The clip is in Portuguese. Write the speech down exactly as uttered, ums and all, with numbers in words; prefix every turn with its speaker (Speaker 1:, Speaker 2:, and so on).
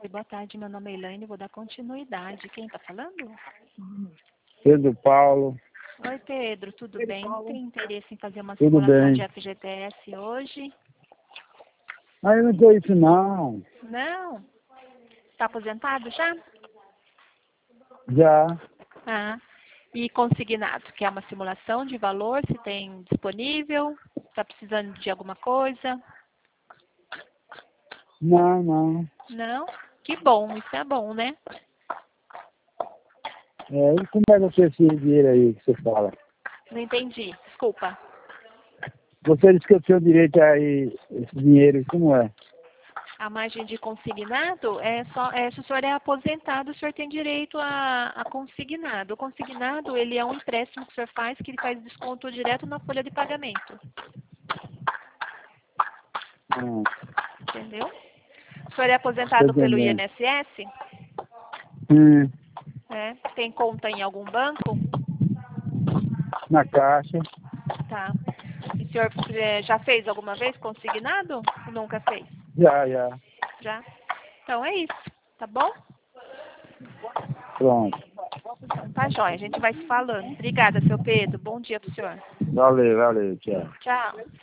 Speaker 1: boa tarde. Meu nome é Elaine, vou dar continuidade. Quem está falando?
Speaker 2: Pedro Paulo.
Speaker 1: Oi, Pedro, tudo bem? Tem interesse em fazer uma
Speaker 2: Tudo
Speaker 1: simulação
Speaker 2: bem.
Speaker 1: de F G T S hoje?
Speaker 2: Ah, eu não tenho isso não.
Speaker 1: Não? Está aposentado já?
Speaker 2: Já.
Speaker 1: Ah. E consignado, que é uma simulação de valor, se tem disponível? Está precisando de alguma coisa?
Speaker 2: Não, não.
Speaker 1: Não? Que bom, isso é bom, né?
Speaker 2: É, e como é que você esse dinheiro aí que você fala?
Speaker 1: Não entendi, desculpa.
Speaker 2: Você disse que eu tenho direito aí esse dinheiro, como é?
Speaker 1: A margem de consignado é só, é, se o senhor é aposentado, o senhor tem direito a, a consignado. O consignado, ele é um empréstimo que o senhor faz, que ele faz desconto direto na folha de pagamento.
Speaker 2: Hum,
Speaker 1: Entendeu? O senhor é
Speaker 2: tô
Speaker 1: aposentado pelo
Speaker 2: entendendo.
Speaker 1: I N S S?
Speaker 2: Hum,
Speaker 1: É. Tem conta em algum banco?
Speaker 2: na caixa.
Speaker 1: Tá. E o senhor eh, já fez alguma vez consignado? Ou nunca fez?
Speaker 2: Já, já.
Speaker 1: Já? Então é isso, tá bom?
Speaker 2: Pronto.
Speaker 1: Então tá jóia, a gente vai se falando. Obrigada, seu Pedro. Bom dia pro senhor.
Speaker 2: Valeu, valeu, tchau.
Speaker 1: Tchau.